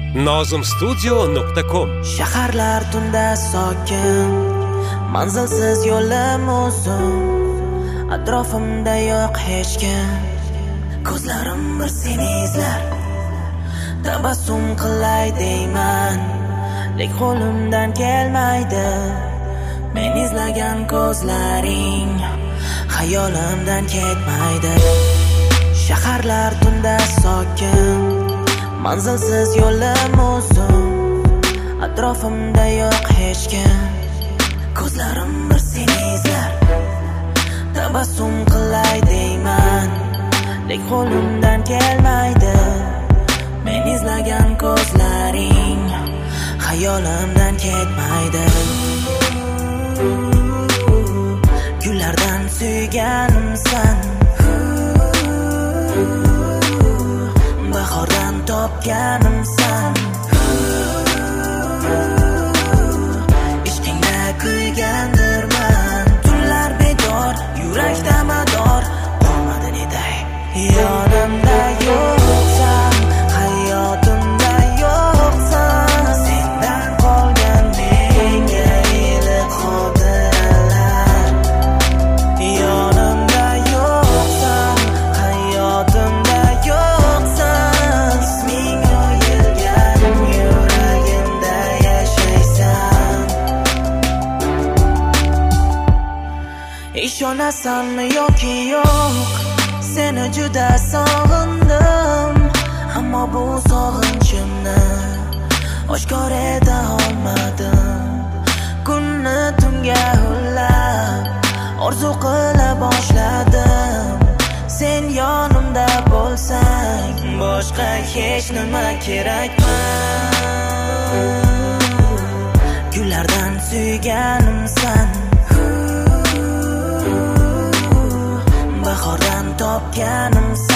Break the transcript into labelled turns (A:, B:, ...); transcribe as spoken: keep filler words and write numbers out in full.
A: nozim studio nuqta com.
B: Shaharlar tunda sokin, manzilsiz yo'lim o'zim, atrofimda yo'q hech kim. Ko'zlarim bir seni izlar, tabassum qilay deyman, lek qo'limdan kelmaydi. Men izlagan ko'zlaring xayolimdan ketmaydi. Shaharlar tunda sokin, manzilsiz yo'lim o'zim, atrofimda yo'q hech kim. Ko'zlarim bir seni izlar, tabassum qilay deyman, lek qo'limdan kelmaydi. Men izlagan ko'zlaring xayolimdan ketmaydi. Gullardan suyganimsan, bahordan topganimsan, ishqingda kuygandirman. Tunlar bedor, yurakda mador, qolmadi neday. Yonimda yo'qsan, hayotimda yo'qsan, sendan qolgan menga iliq xotiralar. Yonimda yo'qsan, hayotimda yo'qsan, isming yo'yilgan yuragimda yashaysan. Ishonasanmi yoki yo'q, seni juda sog'indim, ammo bu sog'inchimni oshkor eta olmadim. Kunni tunga ullab orzu qila boshladim. Sen yonimda bo'lsang, boshqa hech nima kerakmas. Gullardan suyganimsan, bahordan topganimsan.